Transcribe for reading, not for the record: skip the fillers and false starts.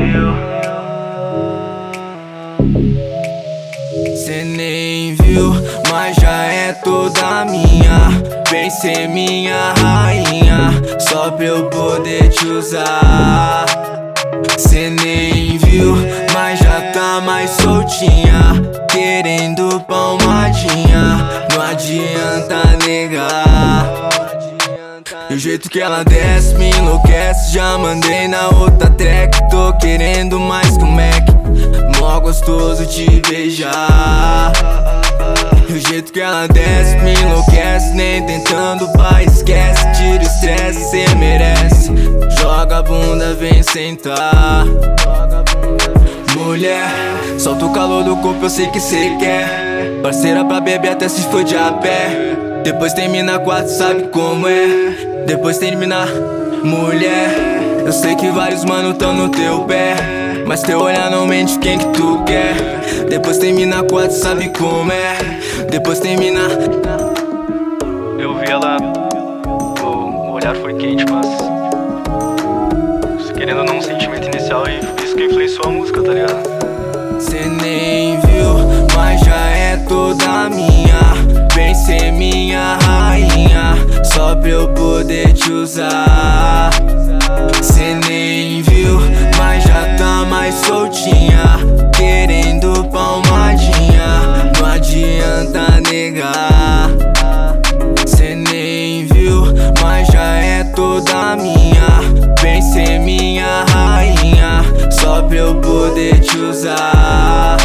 Cê nem viu, mas já é toda minha. Vem ser minha rainha, só pra eu poder te usar. Cê nem viu, mas já tá mais soltinha, querendo palmadinha, não adianta negar. E o jeito que ela desce me enlouquece. Já mandei na outra track, tô querendo mais que um Mac, mó gostoso te beijar. E o jeito que ela desce me enlouquece, nem tentando, pai, esquece. Tira o estresse, cê merece. Joga a bunda, vem sentar. Mulher, solta o calor do corpo, eu sei que cê quer. Parceira pra beber até se for de a pé. Depois termina quatro, sabe como é. Depois termina, mulher, eu sei que vários mano tão no teu pé, mas teu olhar não mente quem que tu quer. Depois termina quatro, sabe como é. Depois termina. Eu vi ela, o olhar foi quente, mas querendo ou não, um sentimento inicial, e isso que influenciou a música, tá ligado? Cê nem viu, mas já é toda minha. Vem ser minha rainha, só pra eu poder te usar. Cê nem viu, mas já tá mais soltinha, querendo palmadinha, não adianta negar. Cê nem viu, mas já é toda minha. Vem ser minha rainha, só pra eu poder te usar.